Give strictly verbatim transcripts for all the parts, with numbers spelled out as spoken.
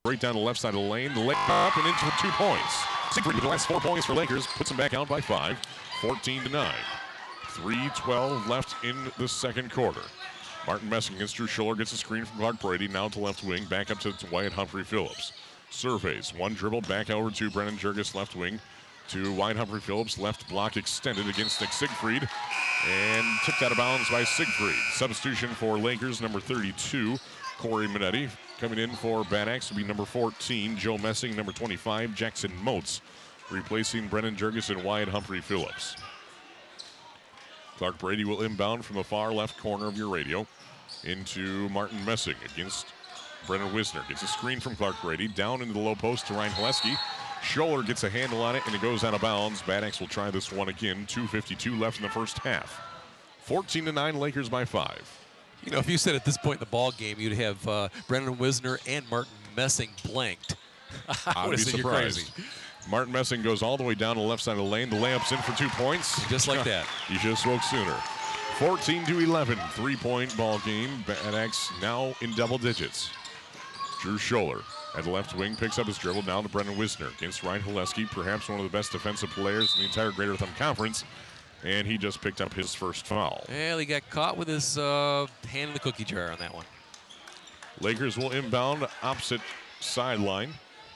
right down the left side of the lane. The layup and in for two points. Siegfried with the last four points for Lakers. Puts them back out by five. fourteen to nine. three twelve left in the second quarter. Martin Messing against Drew Scholler. Gets a screen from Clark Brady. Now to left wing. Back up to Wyatt Humphrey Phillips. Surveys. One dribble. Back over to Brennan Jurgis left wing. To Wyatt Humphrey Phillips. Left block extended against Nick Siegfried. And tipped out of bounds by Siegfried. Substitution for Lakers, number thirty-two, Corey Minetti. Coming in for Bad Axe will be number fourteen, Joe Messing, number twenty-five, Jackson Moats. Replacing Brennan Jurgis and Wyatt Humphrey Phillips. Clark Brady will inbound from the far left corner of your radio into Martin Messing against Brennan Wisner. Gets a screen from Clark Brady. Down into the low post to Ryan Haleski. Scholler gets a handle on it, and it goes out of bounds. Bad Axe will try this one again. two fifty-two left in the first half. fourteen to nine, Lakers by five. You know, if you said at this point in the ball game, you'd have uh, Brennan Wisner and Martin Messing blanked. I would be have said you're surprised. crazy. Martin Messing goes all the way down to the left side of the lane. The layup's in for two points. Just like that. You should have spoke sooner. fourteen to eleven, three-point ball game. Bad Axe now in double digits. Drew Scholler at the left wing picks up his dribble down to Brennan Wisner against Ryan Haleski, perhaps one of the best defensive players in the entire Greater Thumb Conference, and he just picked up his first foul. Well, he got caught with his uh, hand in the cookie jar on that one. Lakers will inbound opposite sideline.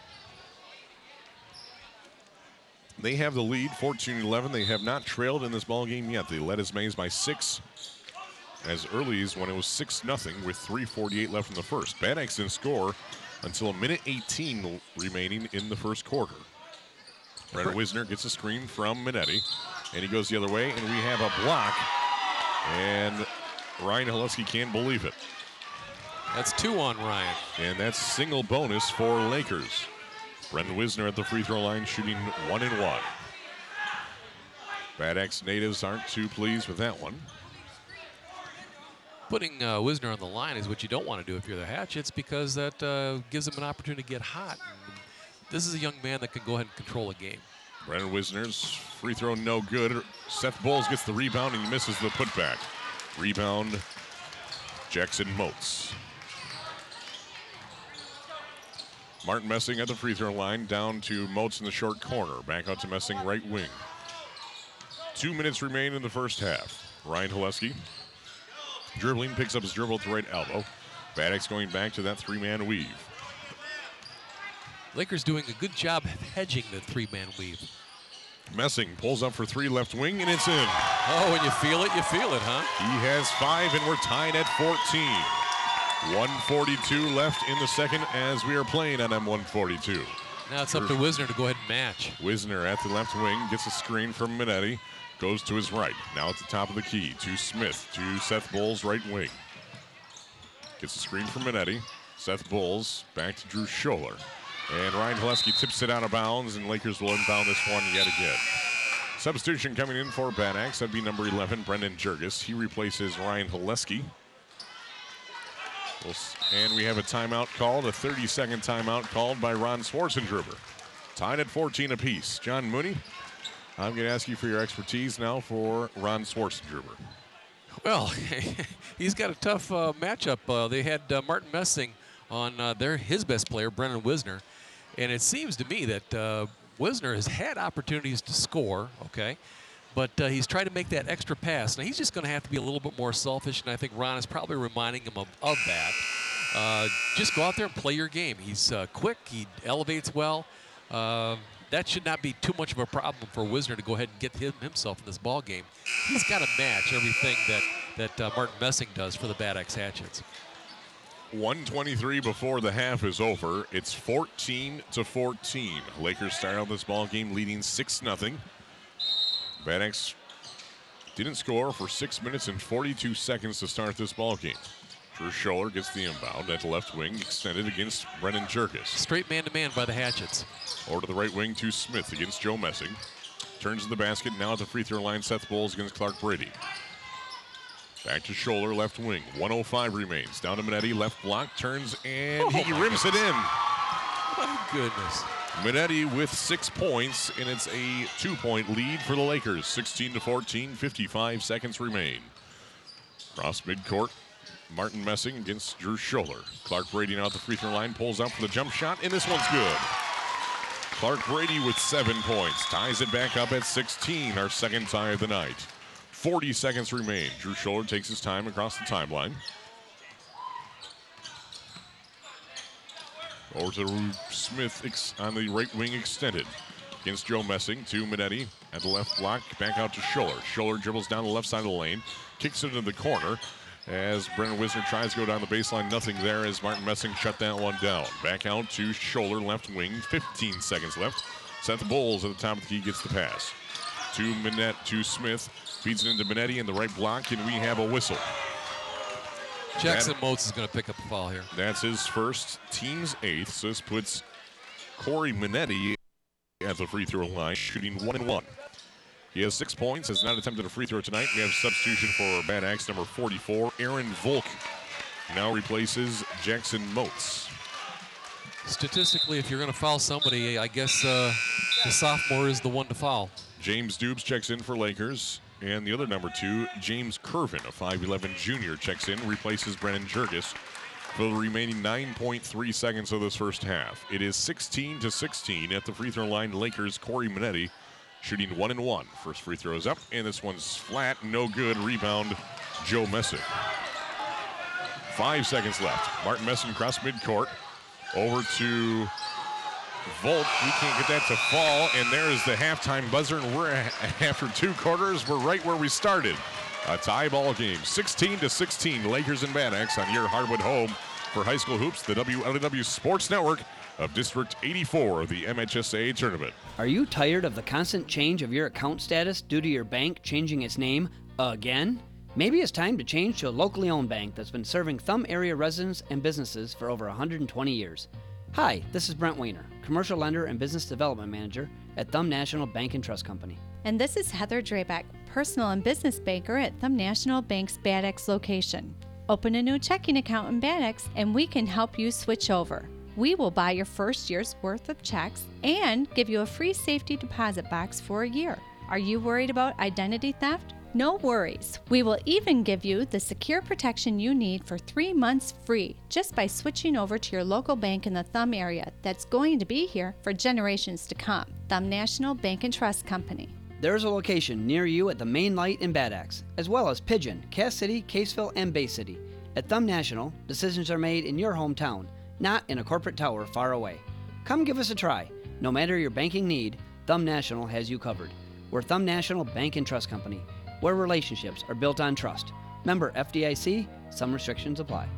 They have the lead, fourteen eleven. They have not trailed in this ball game yet. They led as Mays by six as early as when it was six nothing with three forty-eight left in the first. Bad Axe didn't score until a minute eighteen remaining in the first quarter. Brennan Wisner gets a screen from Minetti, and he goes the other way, and we have a block, and Ryan Haleski can't believe it. That's two on Ryan. And that's single bonus for Lakers. Brendan Wisner at the free throw line shooting one and one. Bad Axe natives aren't too pleased with that one. Putting uh, Wisner on the line is what you don't want to do if you're the Hatchets, because that uh, gives him an opportunity to get hot. And this is a young man that can go ahead and control a game. Brendan Wisner's free throw no good. Seth Bowles gets the rebound and he misses the putback. Rebound, Jackson Moats. Martin Messing at the free throw line, down to Moats in the short corner. Back out to Messing, right wing. Two minutes remain in the first half. Ryan Haleski dribbling, picks up his dribble at the right elbow. Bad Axe going back to that three-man weave. Lakers doing a good job hedging the three-man weave. Messing pulls up for three left wing, and it's in. Oh, when you feel it, you feel it, huh? He has five, and we're tied at fourteen. one forty-two left in the second as we are playing on M one forty-two. Now it's up to Wisner to go ahead and match. Wisner at the left wing gets a screen from Minetti. Goes to his right. Now at the top of the key to Smith, to Seth Bowles, right wing. Gets a screen from Minetti. Seth Bowles back to Drew Scholler. And Ryan Haleski tips it out of bounds, and Lakers will inbound this one yet again. Substitution coming in for Bad Axe. That'd be number eleven, Brendan Jurgis. He replaces Ryan Haleski. And we have a timeout called, a thirty-second timeout called by Ron Schwarzenegger. Tied at fourteen apiece. John Mooney, I'm going to ask you for your expertise now for Ron Schwarzenegger. Well, he's got a tough uh, matchup. Uh, they had uh, Martin Messing on uh, their his best player, Brennan Wisner. And it seems to me that uh, Wisner has had opportunities to score, okay? But uh, he's tried to make that extra pass. Now, he's just going to have to be a little bit more selfish, and I think Ron is probably reminding him of, of that. Uh, just go out there and play your game. He's uh, quick. He elevates well. Uh, that should not be too much of a problem for Wisner to go ahead and get him himself in this ball game. He's got to match everything that, that uh, Martin Messing does for the Bad Axe Hatchets. one twenty-three before the half is over. It's fourteen to fourteen. Lakers start out this ball game leading six nothing. Bad Axe didn't score for six minutes and forty-two seconds to start this ball game. Drew Scholler gets the inbound at the left wing, extended against Brendan Jurgis. Straight man-to-man by the Hatchets. Over to the right wing to Smith against Joe Messing. Turns to the basket, now at the free throw line, Seth Bowles against Clark Brady. Back to Scholler, left wing. one oh five remains. Down to Minetti, left block, turns, and oh he rims it in. My goodness. Minetti with six points, and it's a two-point lead for the Lakers. sixteen to fourteen, fifty-five seconds remain. Cross midcourt. Martin Messing against Drew Scholler. Clark Brady now at the free throw line, pulls out for the jump shot, and this one's good. Clark Brady with seven points, ties it back up at sixteen, our second tie of the night. forty seconds remain. Drew Scholler takes his time across the timeline. Over to Smith ex on the right wing extended. Against Joe Messing to Minetti at the left block, back out to Scholler. Scholler dribbles down the left side of the lane, kicks it into the corner as Brennan Wisner tries to go down the baseline. Nothing there as Martin Messing shut that one down. Back out to Scholler, left wing, fifteen seconds left. Seth Bowles at the top of the key gets the pass. To Minette, to Smith, feeds it into Minetti in the right block, and we have a whistle. Jackson Moats is going to pick up a foul here. That's his first, team's eighth. So this puts Corey Minetti at the free throw line, shooting one and one. He has six points, has not attempted a free throw tonight. We have substitution for Bad Axe number forty-four, Aaron Volk. Now replaces Jackson Moats. Statistically, if you're going to foul somebody, I guess uh, the sophomore is the one to foul. James Dubes checks in for Lakers. And the other number two, James Curvin, a five eleven junior, checks in, replaces Brennan Jurgis for the remaining nine point three seconds of this first half. It is sixteen to sixteen at the free throw line. Lakers, Corey Minetti shooting one and one. First free throw is up, and this one's flat, no good. Rebound, Joe Messing. Five seconds left. Martin Messing across midcourt. Over to Volk. We can't get that to fall, and there's the halftime buzzer, and we're after two quarters, we're right where we started. A tie ball game, sixteen to sixteen, Lakers and Bad Axe on your hardwood home for high school hoops, the W L W Sports Network of District eighty-four of the M H S A A tournament. Are you tired of the constant change of your account status due to your bank changing its name again? Maybe it's time to change to a locally owned bank that's been serving Thumb area residents and businesses for over one hundred twenty years. Hi, this is Brent Weiner, Commercial Lender and Business Development Manager at Thumb National Bank and Trust Company. And this is Heather Drabeck, Personal and Business Banker at Thumb National Bank's Bad Axe location. Open a new checking account in Bad Axe and we can help you switch over. We will buy your first year's worth of checks and give you a free safety deposit box for a year. Are you worried about identity theft? No worries. We will even give you the secure protection you need for three months free just by switching over to your local bank in the Thumb area that's going to be here for generations to come. Thumb National Bank and Trust Company. There is a location near you at the Main Light in Bad Axe, as well as Pigeon, Cass City, Caseville, and Bay City. At Thumb National, decisions are made in your hometown, not in a corporate tower far away. Come give us a try. No matter your banking need, Thumb National has you covered. We're Thumb National Bank and Trust Company, where relationships are built on trust. Member F D I C, some restrictions apply.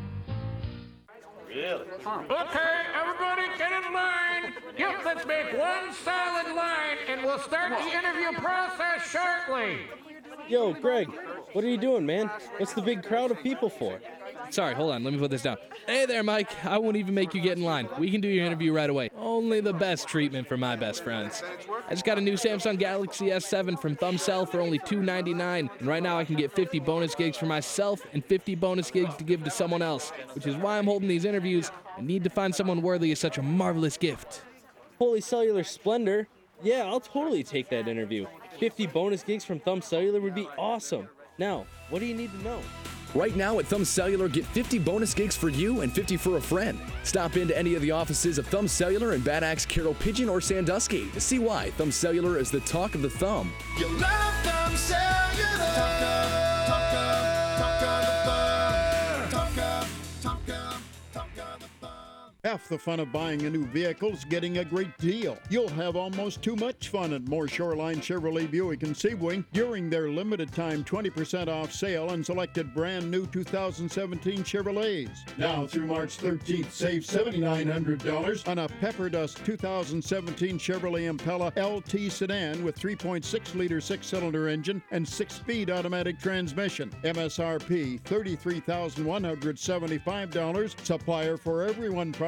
Really? Okay, everybody get in line. Yep, let's make one solid line and we'll start the interview process shortly. Yo, Greg, what are you doing, man? What's the big crowd of people for? Sorry, hold on. Let me put this down. Hey there, Mike. I won't even make you get in line. We can do your interview right away. Only the best treatment for my best friends. I just got a new Samsung Galaxy S seven from ThumbCell for only two ninety-nine, and right now I can get fifty bonus gigs for myself and fifty bonus gigs to give to someone else, which is why I'm holding these interviews. I need to find someone worthy of such a marvelous gift. Holy cellular splendor. Yeah, I'll totally take that interview. fifty bonus gigs from Thumb Cellular would be awesome. Now, what do you need to know? Right now at Thumb Cellular, get fifty bonus gigs for you and fifty for a friend. Stop into any of the offices of Thumb Cellular in Bad Axe, Carroll, Pigeon, or Sandusky to see why Thumb Cellular is the talk of the thumb. You love Thumb Cellular. Talk of, talk of, talk of the thumb. Talk of, talk of, talk of the thumb. Half the fun of buying a new vehicle is getting a great deal. You'll have almost too much fun at Moore Shoreline Chevrolet Buick and Sebring during their limited time twenty percent off sale on selected brand new two thousand seventeen Chevrolets. Now through March thirteenth, save seven thousand nine hundred dollars on a Pepper Dust two thousand seventeen Chevrolet Impala L T sedan with three point six liter six-cylinder engine and six-speed automatic transmission. M S R P thirty-three thousand one hundred seventy-five dollars. Supplier for everyone price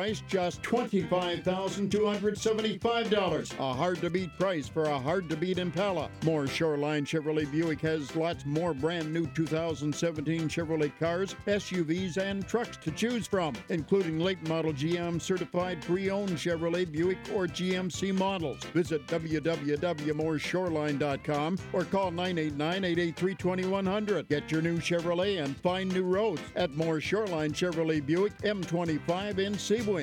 price, just twenty-five thousand two hundred seventy-five dollars. A hard-to-beat price for a hard-to-beat Impala. More Shoreline Chevrolet Buick has lots more brand new two thousand seventeen Chevrolet cars, S U Vs, and trucks to choose from, including late model G M certified pre-owned Chevrolet Buick or G M C models. Visit w w w dot more shoreline dot com or call nine eight nine, eight eight three, two one zero zero. Get your new Chevrolet and find new roads at More Shoreline Chevrolet Buick, M twenty-five in Sebring.